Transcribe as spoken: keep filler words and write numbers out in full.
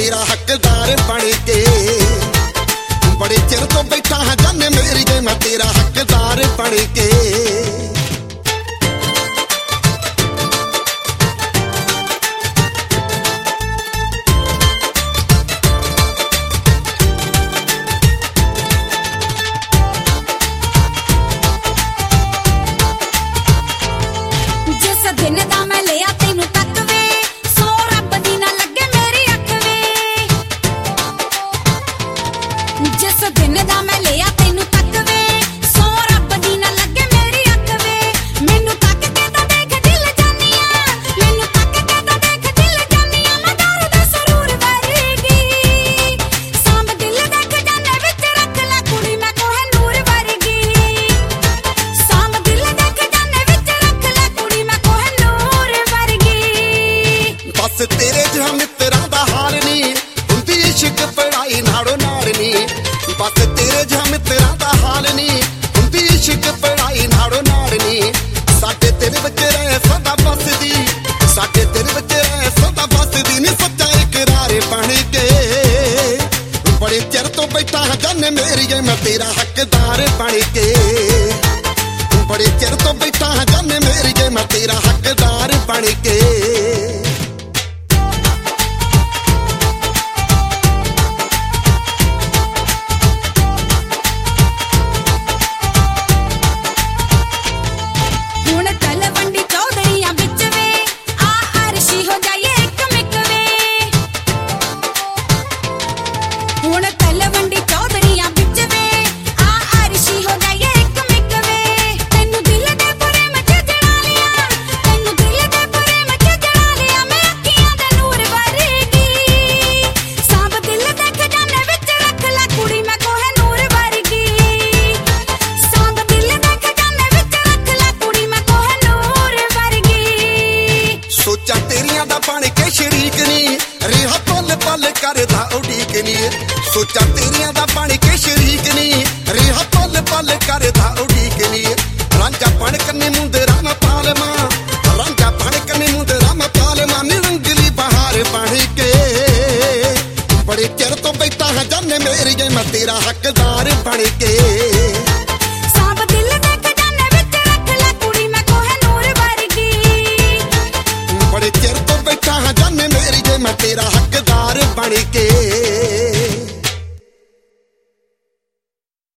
तेरा हकदार बन के। बड़े चिर तो बैठा हाँ जाने मेरी जे मैं तेरा हकदार बन के। जिस दिन दा मैं लिया तेनू तक वे सौ रब दी ना लगे मेरी अख वे। मैनू तक के तां देख दिल जानिया, मैनू तक के तां देख दिल जानिया। मैं दर दे सरूर वर्गी सांभ दिल देख जाने विच रख लै कुड़ी मैं कोह नूर वर्गी। सांभ दिल देख जाने विच रख लै कुड़ी मैं कोह नूर वर्गी। बस तेरे जिहा मित्तरां दा हाल नी हुंदी इश्क पढ़ाई नाड़ो नाड़ नी। बस तेरे जिहा मित्तरां दा हाल नी हुंदी इश्क पढ़ाई नाड़ो नाड़ नी। साडे दिल विच रह सदा बसदी, साडे दिल विच रह सदा बसदी नी सच्चा इकरार बन के। बड़े चिर तो बैठा हाँ जाने मेरी जे मैं तेरा हकदार बन के। बड़े चिर तो बैठा हाँ जाने मेरी जे मैं तेरा हकदार बन के। सोचा तेरिया दा बन के शरीक नी रिहा पल पल करदा उड़ीक नी। सोचा तेरिया दा बन के शरीक नी रिहा पल पल करदा उड़ीक नी। रांझा बन कन्ने मुंदरा मैं पालमा, रांझा बन कन्ने मुंदरा मैं पालमा नी रंगली बहार बन के। बड़े चिर तो बैठा हाँ जाने मेरी जे मैं तेरा हकदार बन के।